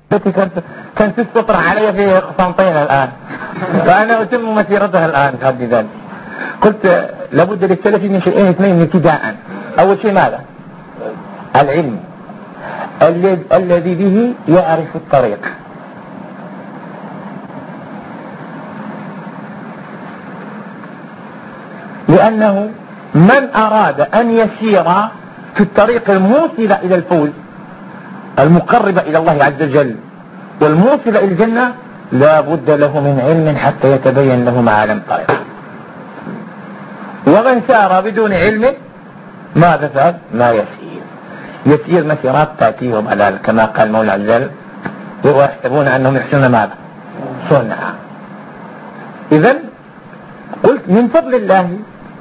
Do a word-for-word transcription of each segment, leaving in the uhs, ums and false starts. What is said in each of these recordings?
كانت كانت السطر علي في قسنطين الآن وأنا أتم مسيرتها الآن قبل ذلك. قلت لابد للسلفي من شيئين اثنين ابتداء. أول شيء ماذا؟ العلم الذي به يعرف الطريق. لأنه من أراد أن يسير في الطريق الموصل إلى الفوز المقرب إلى الله عز وجل والموصل إلى الجنة لا بد له من علم حتى يتبين له معالم الطريق. ومن سار بدون علم ماذا فعل؟ ما يسير يسير مسيرات تأتي وضلال كما قال مولى عز وجل ويحسبون أنهم يحسنون ماذا؟ صنعا. إذن قلت من فضل الله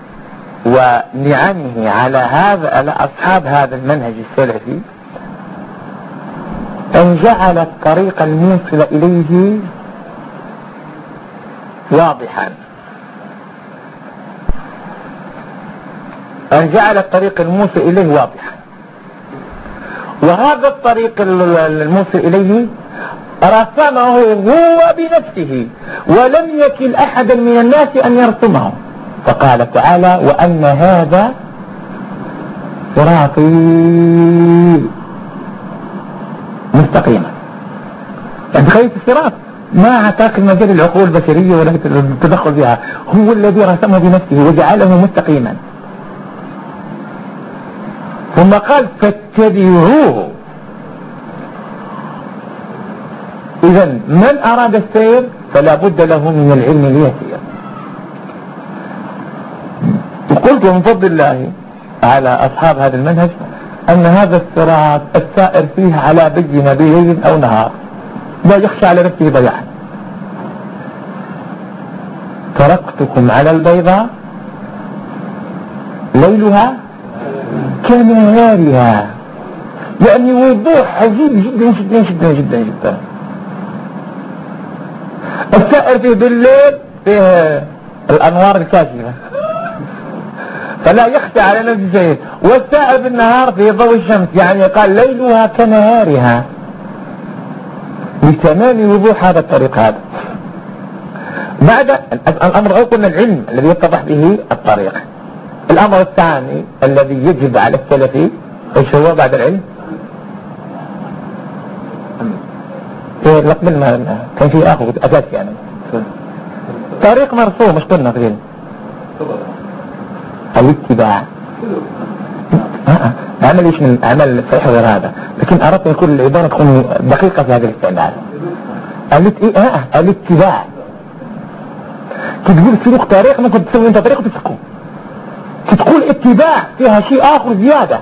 ونعمه على هذا على أصحاب هذا المنهج السلفي أن جعل الطريق الموصل إليه واضحا، أن جعل الطريق الموصل إليه واضحا. وهذا الطريق الموصل إليه رسمه هو بنفسه ولم يكل أحدا من الناس أن يرسمه. فقال تعالى وأن هذا صراطي مستقيما. يعني خيط الصراط ما اعطاك المجال العقول البشرية ولا التدخل بها، هو الذي رسمه بنفسه وجعله مستقيما. ثم قال فاتبعوه. إذن من أراد السير فلا بد له من العلم ليسير. وقلت من فضل الله على أصحاب هذا المنهج أن هذا الصراط السائر فيه على بينة بليل أو نهار لا يخشى على نفسه ضياعا. تركتكم على البيضاء ليلها كنهارها، يعني وضوح عجيب جدا جدا جدا جدا جدا. السائر فيه بالليل فيه الأنوار الكاشفة فلا يخشى على نفسه شيء، والسائر بالنهار في ضوء الشمس، يعني قال ليلها كنهارها لتمام وضوح هذا الطريق. هذا بعد الأمر الأول قلنا العلم الذي يتضح به الطريق. الأمر الثاني الذي يجب على السلفي ايش هو بعد العلم؟ قبل ما كان في آخر أساس يعني طريق مرسوم مش قلنا في العلم الاتباع. عمل ايش من عمل صحيح غير هذا، لكن اردت ان كل العبارة تكون دقيقة في هذا الاستعمال. الاتباع تقول سلوك طريق ممكن تسوي انت طريق وتسلكه، تقول اتباع فيها شيء اخر زيادة.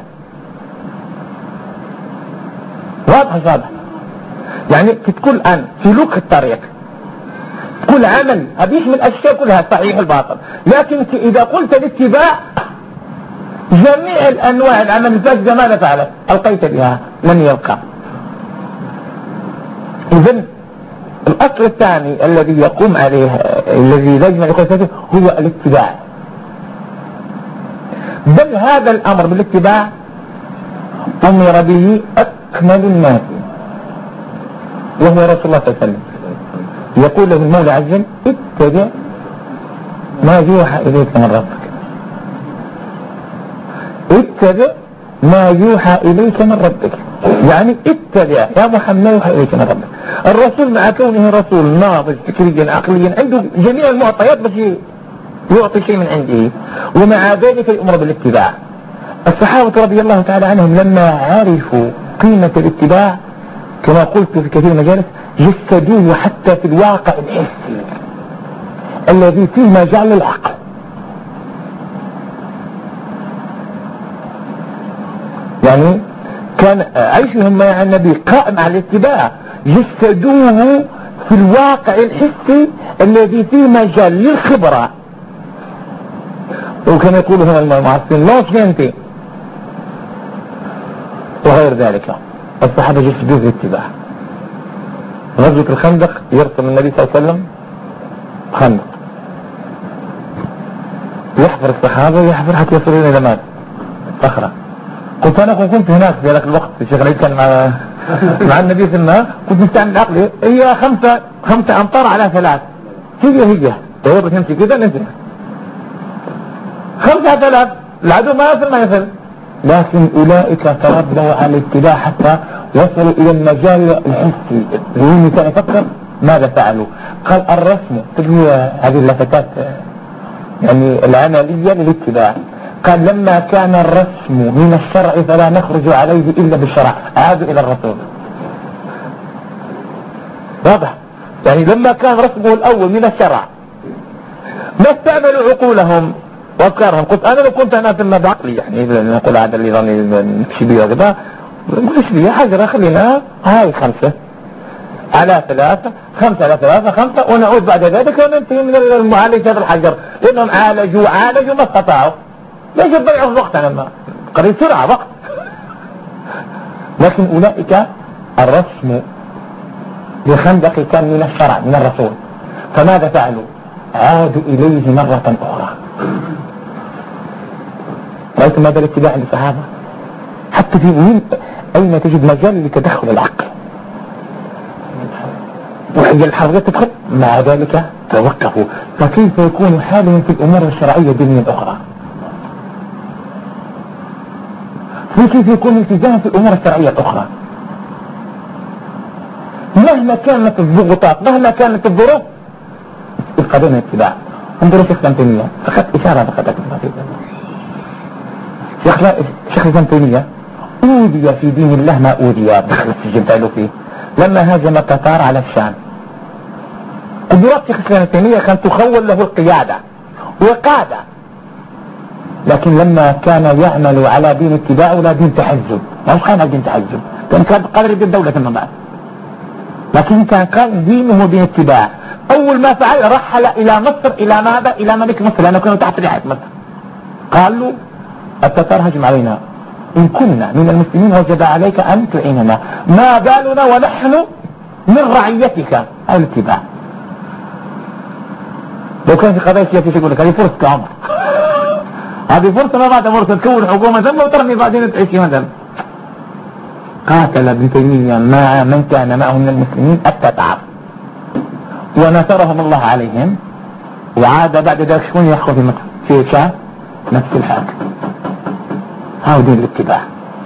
واضح واضح يعني تقول الان سلوك الطريق كل عمل هذه من الاشياء كلها صحيح الباطل، لكن اذا قلت الاتباع جميع الانواع العمل الفاسدة ماذا فعلت؟ القيت بها لن يبقى. اذن الاصل الثاني الذي يقوم عليه الذي لازم يقول هو الاتباع. بل هذا الامر بالاتباع امر به اكمل الناس وهو رسول الله صلى الله عليه وسلم. يقول له المولى عز وجل اتبع ما يوحى إليك من ربك، اتبع ما يوحى إليك من ربك، يعني اتبع يا محمد ما يوحى إليك من ربك. الرسول مع كونه رسول ناضج فكريا عقليا عنده جميع المعطيات بس يعطي شيء من عنده، ومع ذلك يأمر بالاتباع. الصحابة رضي الله تعالى عنهم لما عرفوا قيمة الاتباع كما قلت في كثير مجالس جسدوه حتى في الواقع الحسي الذي فيه مجال العقل. يعني كان عيشهم مع النبي قائم على الاتباع، جسدوه في الواقع الحسي الذي فيه مجال للخبرة. وكما يقول هنا المعصرين لا سينتي وغير ذلك. الصحابة جسدوه في الاتباع. غزوة الخندق يرسم النبي صلى الله عليه وسلم خندق، يحفر الصحابة يحفر حتى يصلون إلى ماذا؟ صخرة. قلت أنا كنت هناك في ذلك الوقت الشيخ العيد كان مع مع النبي في الماء كنت نستعمل عقلي هي خمسة خمسة أمطار على ثلاث هي هي طيب تمشي كده ننزل خمسة ثلاث العدو ما يصل ما يصل لكن أولئك تربوا على الاتباع حتى وصلوا إلى المجال الحسي وين كان يفكر ماذا فعلوا قال الرسم تجي هذه اللفتات يعني العملية للاتباع قال لما كان الرسم من الشرع فلا نخرج عليه إلا بالشرع عادوا إلى الرسول واضح يعني لما كان رسمه الأول من الشرع ما استعملوا عقولهم وافكارهم قلت انا لو كنت انا في بعقلي يعني نقول هذا اللي ظني نمشي بيه كذا نمشي بيه حاجه خلينا هاي خمسه على ثلاثه خمسه على ثلاثه خمسه ونعود بعد ذلك وننتهي من المعالجه بالحجر لانهم عالجوا عالجوا ما استطاعوا ليش يضيعوا الوقت لما قريب سرعه وقت لكن اولئك الرسم لخندق كان من الشرع من الرسول فماذا فعلوا عادوا اليه مره اخرى رأيت ماذا الاتباع للصحابة حتى في مين أين تجد مجال لتدخل العقل وحي الحرية تدخل مع ذلك توقفوا فكيف يكون حالهم في الأمور الشرعية الدينية الأخرى كيف يكون التزام في الأمور الشرعية الأخرى مهما كانت الضغوطات مهما كانت الظروف القضية من الاتباع انظروا شيخ تيمية فقط إشارة فقط شيخ ابن تيمية أودي في دين الله ما أودي دخل السجن تعالوا فيه لما هاجم التتار على الشام قدرات شيخ ابن تيمية كانت تخول له القيادة وقادة لكن لما كان يعمل على دين اتباع ولا دين تحزب ما كان دين تحزب كان كان قادر يبدأ الدولة ثم بعد لكن كان قال دينه دين اتباع أول ما فعل رحل إلى مصر إلى ماذا إلى ملك مصر لأنه كانوا تحت رعاية مصر قال له التتار هجم علينا إن كنا من المسلمين وجب عليك أن تعيننا ما بالنا ونحن من رعيتك هذا الاتباع لو كان في قضايا سياسية يقول لك هذه فرصة كعمر هذه فرصة ما بعد فرصة تكون حكومة ثم وترمي بعدين تعيش مثلا قاتل ابن تيمية مع من كان معه من المسلمين التتار ونصرهم الله عليهم وعاد بعد ذلك شكون يحكم في مصر في شام نفس الحاكم هاو دين الاتباع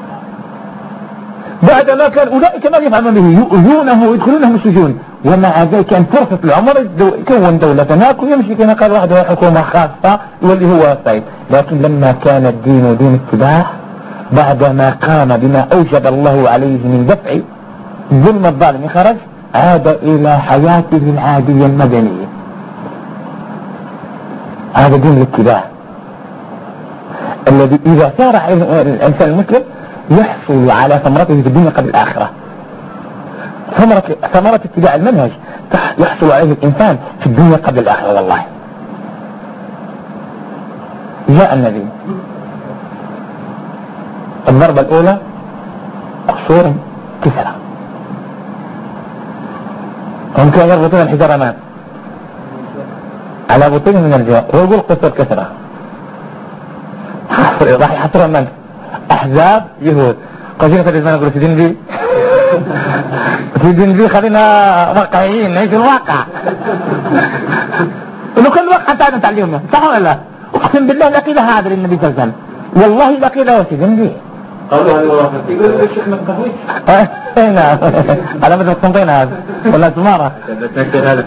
بعدما كان أولئك ما يفعلون به يؤذونه ويدخلونهم السجون ومع ذلك كان فرصة العمر يكون دولة هناك ويمشي كما قال وحده حكومة خاصة واللي هو السيد لكن لما كان الدين دين اتباع بعدما قام بما أوجب الله عليه من دفع ظلم الظالم خرج عاد إلى حياته العادية المدنية هذا دين الاتباع الذي إذا سار الإنسان المسلم يحصل على ثمرته في الدنيا قبل الآخرة ثمرة ثمرة اتباع المنهج يحصل عليه الإنسان في الدنيا قبل الآخرة والله جاء النبي الضربة الأولى قصور كسرى هم كانوا يربطون الحجارة مات على بطين من الجوع ويقول قصور كسرى راح يحصروا من أحزاب يهود قصير في الزمان يقولوا في دين بي في دين بي خلينا واقعيين نعيش الواقع انه كل واقع تعالى نتعلمه صح ولا لا اقسم بالله لا قيل هذا للنبي صلى الله عليه وسلم والله لا قيل هو في دين بي قالوا هذه ورافة يقول الشيخ ما تقويش نعم على مثل الصنطين هذا ولا سمارة تنكر هذا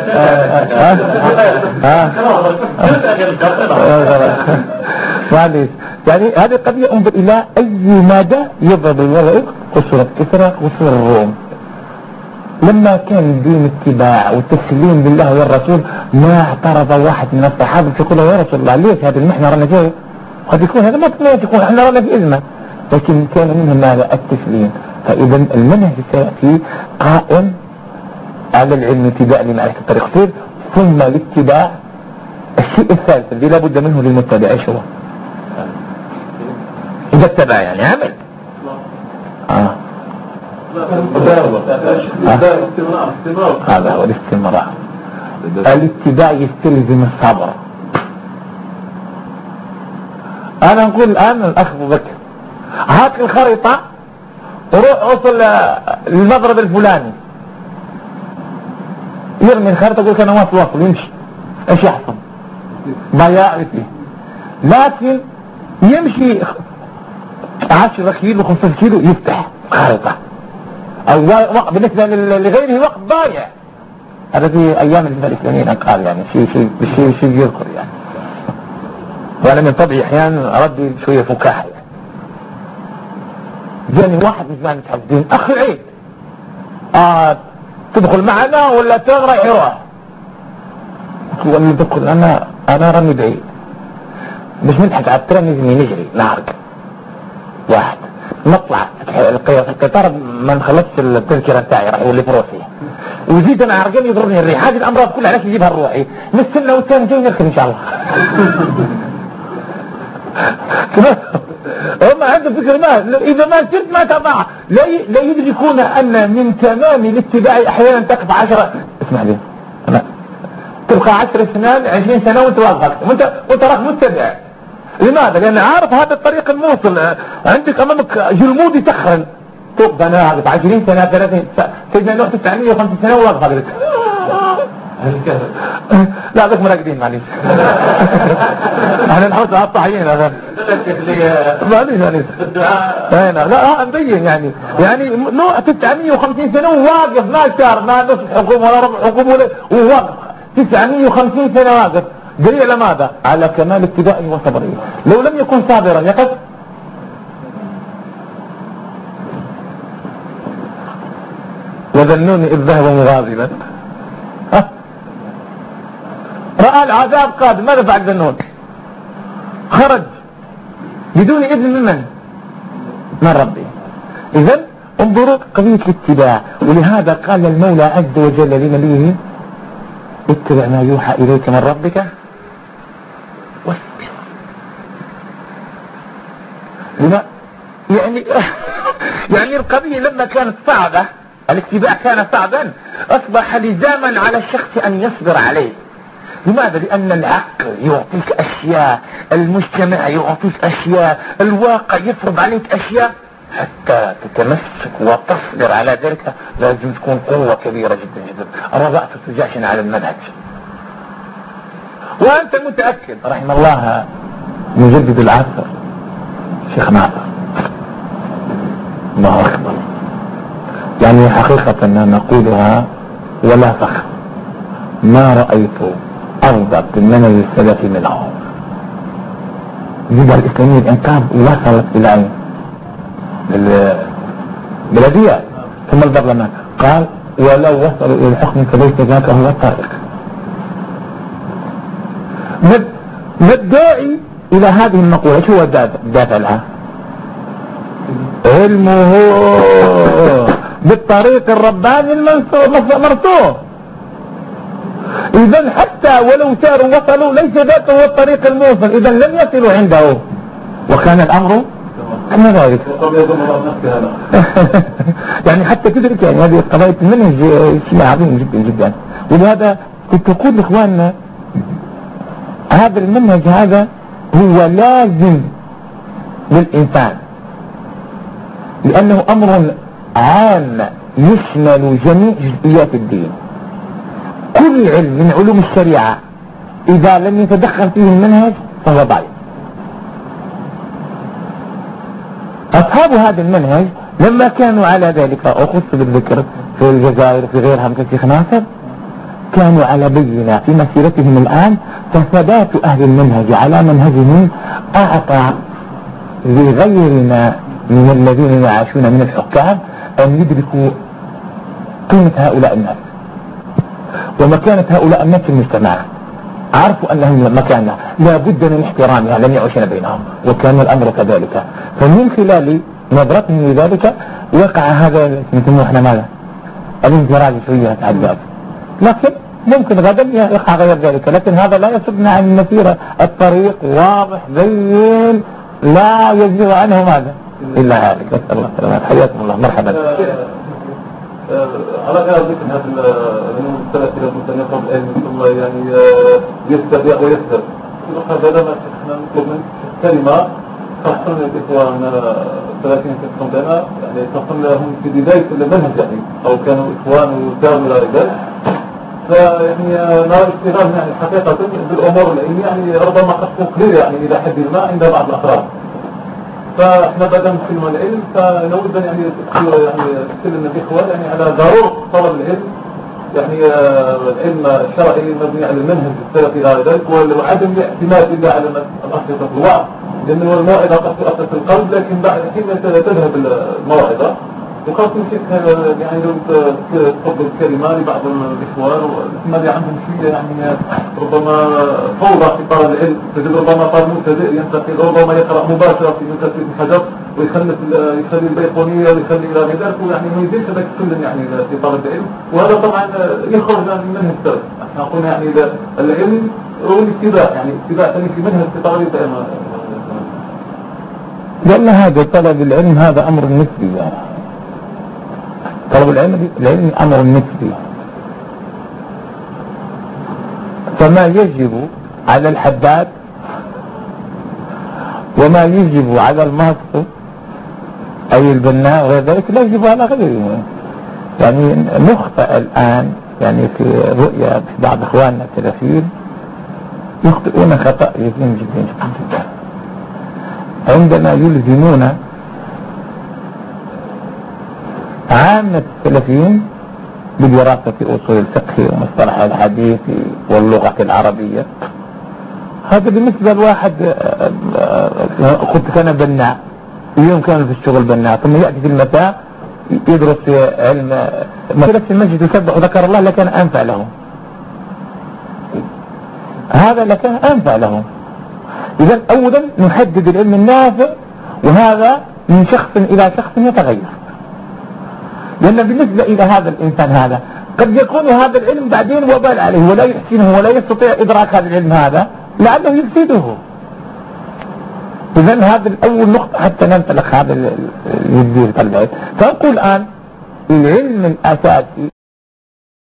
قطع يعني هذه القضية انظر الى اي مدى يضرب الوضع قصر الكسرى قصر الروم لما كان الدين اتباع وتسليم لله والرسول ما اعترض واحد من الصحابة يقول يا رسول الله ليش هذه المحنة رانا جاي قد يكون هذا ما يكون احنا رانا في ازمة لكن كان منهم ماذا التسليم فاذا المنهج سيأتي قائم على العلم اتباع لمعرفة الطريق سير ثم الاتباع الشيء الثالث الذي لا بد منه للمتبع ايش هو إذا اتبع يعني عمل آه. هذا هو الاستمرار الاتباع يستلزم الصبر أنا نقول الآن الأخ أبو بكر هات الخريطة وروح وصل للمضرب الفلاني يرمي الخرطة يقول كان واصل واصل يمشي ايش يحصل؟ ما يعرف فيه. لكن يمشي عشرة كيلو خمسة كيلو يفتح خريطة او وقت بالنسبة لغيره وقت ضايع. هذا في ايام الجبهة الاسلامية قال يعني شيء شيء شيء شيء يذكر يعني. وانا من طبعي احيانا ردي شوية فكاهة يعني. جاني واحد من زمان متحدثين اخ العيد آه تدخل معنا ولا تغرى يروح؟ قلت له تدخل انا انا رمي بعيد مش ملحق على الترى نجري نجري نعرق واحد نطلع القطار ما نخلصش التذكرة بتاعي راح يولي بروسي وزيد انا عرقان يضربني الريح. هذه الامراض كلها علاش يجيبها الروحي نستنى والثاني جاي نركب ان شاء الله. هم عندهم فكر ما اذا ما سرت ما تضع لا لا يدركون ان من تمام الاتباع احيانا تقف عشرة اسمع لي أنا. تبقى عشر سنين عشرين سنة وانت واقف وانت وانت راك متبع. لماذا؟ لان عارف هذا الطريق الموصل عندك امامك جلمود يتخن تبقى انا واقف عشرين سنة ثلاثين سيدنا نوح تسعمية وخمسين سنة وواقف قلت لا ذاك مراقدين معليش. احنا نحوس على الطحيين هذا معليش معليش لا مبين يعني يعني نوح تسعمية وخمسين سنة وواقف ما شار ما نصف حكومة ولا ربع حكومة وواقف تسعمية وخمسين سنة واقف دليل على ماذا؟ على كمال اتباعه وصبره. لو لم يكن صابرا يقف وذنوني إذ ذهب مغاضبا رأى العذاب قادم ماذا فعل ذنون؟ خرج بدون إذن من من؟ من ربي. إذن انظروا قضية الاتباع. ولهذا قال المولى عز وجل لنبيه اتبع ما يوحى إليك من ربك واصبر. لما يعني يعني القضية لما كانت صعبة الاتباع كان صعبا أصبح لزاما على الشخص أن يصبر عليه. لماذا؟ لأن العقل يعطيك أشياء المجتمع يعطيك أشياء الواقع يفرض عليك أشياء حتى تتمسك وتصبر على ذلك لازم تكون قوة كبيرة جدا جدا. الرضاء تتجاشن على المنهج وأنت متأكد. رحم الله مجدد العصر شيخ ناصر الله أكبر يعني حقيقة أننا نقولها ولا فخر ما رأيت أرضى بالمنهج السلفي منهم. الجبهة الإسلامية الإنقاذ وصلت إلى أين؟ بالبلديات ثم البرلمان قال ولو وصلوا إلى الحكم فليس ذاك هو الطريق. ما الداعي إلى هذه المقولة؟ شو هو الدافع لها؟ علمه بالطريق الرباني المرسوم. إذن حتى ولو ساروا وصلوا ليس ذاك هو الطريق الموصل. إذن لم يصلوا عنده وكان الأمر كما ذلك. يعني حتى تدرك يعني هذه قضية المنهج شيء عظيم جدا جدا. ولهذا كنت أقول لإخواننا هذا المنهج هذا هو لازم للإنسان لأنه أمر عام يشمل جميع جزئيات الدين. كل علم من علوم الشريعة إذا لم يتدخل فيه المنهج فهو ضعيف. أصحاب هذا المنهج لما كانوا على ذلك أخص بالذكر في الجزائر وفي غيرها مثل شيخ ناصر كانوا على بينة في مسيرتهم الآن. فثبات أهل المنهج على منهجهم أعطى لغيرنا من الذين يعيشون من الحكام أن يدركوا قيمة هؤلاء الناس ومكانة هؤلاء الناس في المجتمع. عرفوا أنهم مكانة لا بد من احترامها لم يعيشن بينهم وكان الأمر كذلك. فمن خلال نظرتهم لذلك وقع هذا نسموه احنا ماذا الانفراج شوية تعداد. لكن ممكن غدا يقع غير ذلك لكن هذا لا يصدنا عن المسيرة. الطريق واضح بين لا يزيغ عنه ماذا إلا هذا. نسأل الله السلامة. حياكم الله مرحبا. على غير ذكر هذا المثلث إلى المتنقب ثم يعني يستبيع ويستر هذا لما نحن نطلب من كلمة خاصة الإخوان الثلاثين كتبهم لنا يعني تصل لهم في بداية المنهج يعني أو كانوا إخوان وكانوا إلى ذلك. فيعني نرى اشتغالنا يعني حقيقة بالأمور العلمية يعني ربما قد تقليل يعني إلى حد ما عند بعض الأفراد. فاحنا بدأ نتكلم عن العلم فنود أن يعني يعني تكلمنا الإخوان يعني على ضرورة طلب العلم يعني العلم الشرعي مبني على المنهج السلفي إلى ذلك وعدم الاعتماد إلا على الأنشطة في الوعظ، لأن الموعظة قد تؤثر في القلب لكن بعد حين تذهب الموعظة وقد تمسك يعني لو تفضل الكلمة لبعض الإخوان ثم اللي عندهم شوية يعني ربما فوضى في طالب العلم، تجد ربما طالب مبتدئ ينتقل ربما يقرأ مباشرة في تفسير الحجر ويخلي يخلي البيقونية ويخلي إلى غير ذلك ويعني ما يزيدش هذاك السلم يعني في طالب العلم، وهذا طبعا يخرج من منهج السلف. احنا قلنا يعني العلم هو الاتباع يعني اتباع ثاني في منهج في طالب العلم. لأن هذا طلب العلم هذا أمر نسبي يعني. طلب العلم العلم أمر نسبي، فما يجب على الحداد وما يجب على المهصب أو البناء وغير ذلك لا يجب على غيره. يعني نخطئ الآن يعني في رؤية في بعض إخواننا السلفيين يخطئون خطأ يزين جدا جدا عندما يلزمون عامة السلفيين بدراسة أصول الفقه ومصطلح الحديث واللغة العربية. هذا بالنسبة لواحد كنت كان بناء اليوم كان في الشغل بناء ثم يأتي في المساء يدرس علم مثلا في المسجد يسبح وذكر الله لكان أنفع له، هذا لكان أنفع له. إذا أولا نحدد العلم النافع وهذا من شخص إلى شخص يتغير، لأن بالنسبة إلى هذا الإنسان هذا قد يكون هذا العلم بعدين وبال عليه ولا يحسنه ولا يستطيع إدراك هذا العلم هذا لعله يفسده. إذن هذا الأول نقطة حتى ننطلق هذا الجديد. فنقول الآن العلم الأساسي